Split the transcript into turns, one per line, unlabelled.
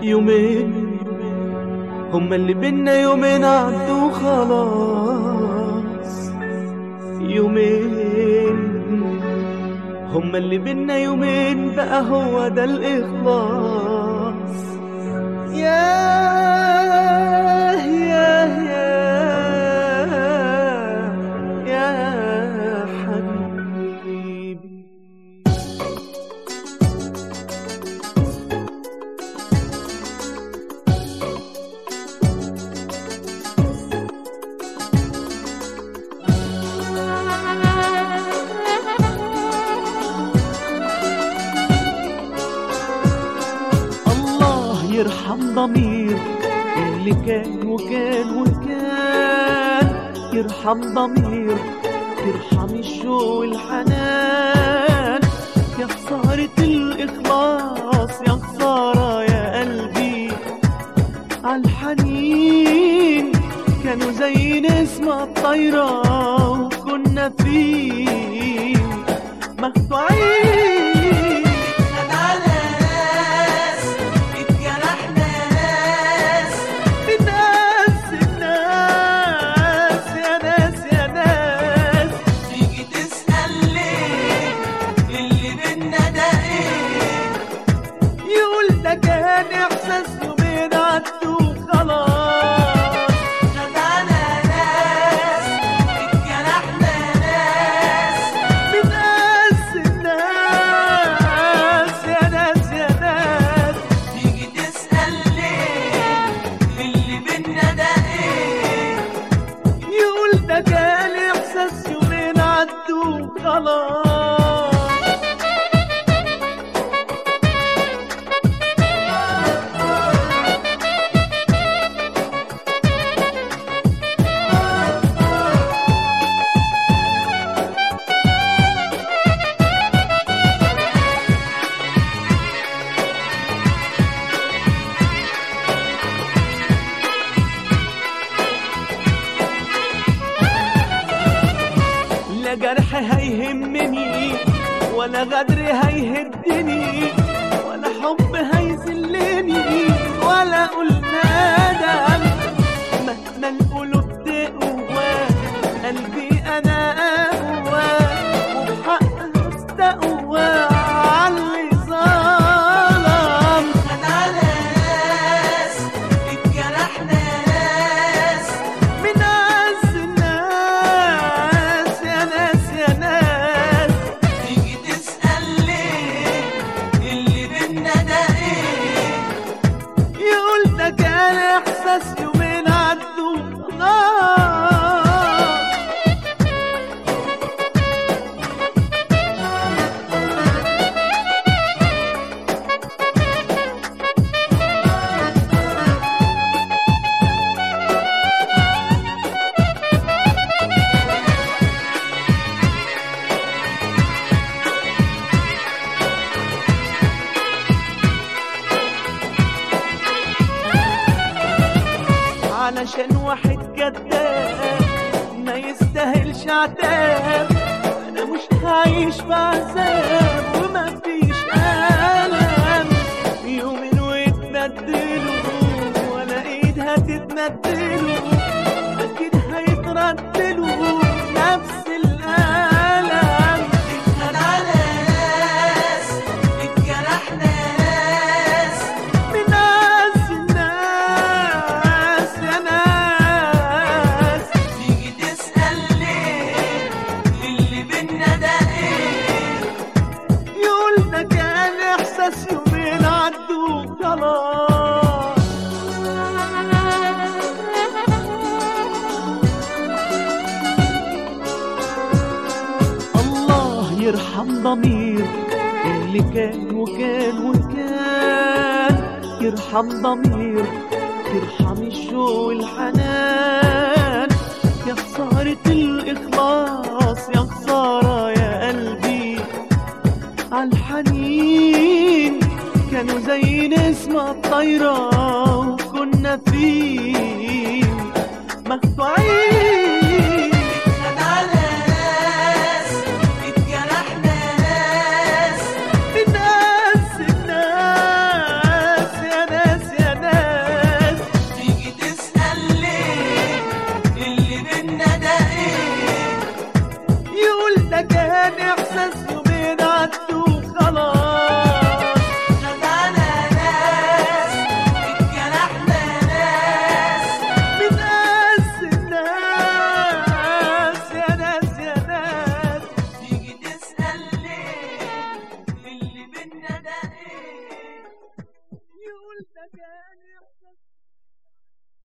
يومين هما اللي بينا، يومين عدوا خلاص. يومين هما اللي بينا، يومين بقى هو ده الإخلاص. ياه ياه ياه يا حبيبي. يرحم ضمير اللي كان وكان وكان، يرحم ضمير، يرحم الشوق والحنان. يا خسارة الإخلاص، يا خسارة يا قلبي عالحنين. كانوا زي نسمة الطايرة وكنا فيه مخدوعين. كان إحساس يومين عدوا خلاص. خدعنا ناس، اتجرحنا ناس، بنقسم ناس يا ناس يا ناس. تيجي تسأل ليه اللي بينا ده ايه، يقول ده كان إحساس يومين عدوا خلاص. لا جرح هيهمني، ولا غدر هيهدني، ولا حب هيذلني، ولا قلنا ندم. مهما القلوب تقوى قلبي انا اقوى، وبحقها استقوى عاللي ظلم. خدعنا ناس، اتجرحنا ناس، من عز الناس يا ناس يا ناس. تيجي تسأل ليه اللي بينا ده ايه، يقول ده كان إحساس يومين عدوا خلاص. علشان واحد كداب ما يستاهلش عتاب، انا مش هعيش بعذاب وما فيش ألم. يومين ويتبدلوا ولا ايد هتتمدلوا، اكيد هيتردلوا نفس الألم. اتخدعنا ناس، اتجرحنا ناس، من عز الناس يا ناس. تيجي تسأل ليه اللي بينا ده ايه، يقول ده كان إحساس يومين عدوا خلاص. الله يرحم ضمير اللي كان وكان وكان، يرحم ضمير، يرحم الشوق والحنان. يا خسارة الإخلاص، يا خسارة يا قلبي عالحنين. كانوا زي نسمة الطايرة وكنا فيه مخدوعين.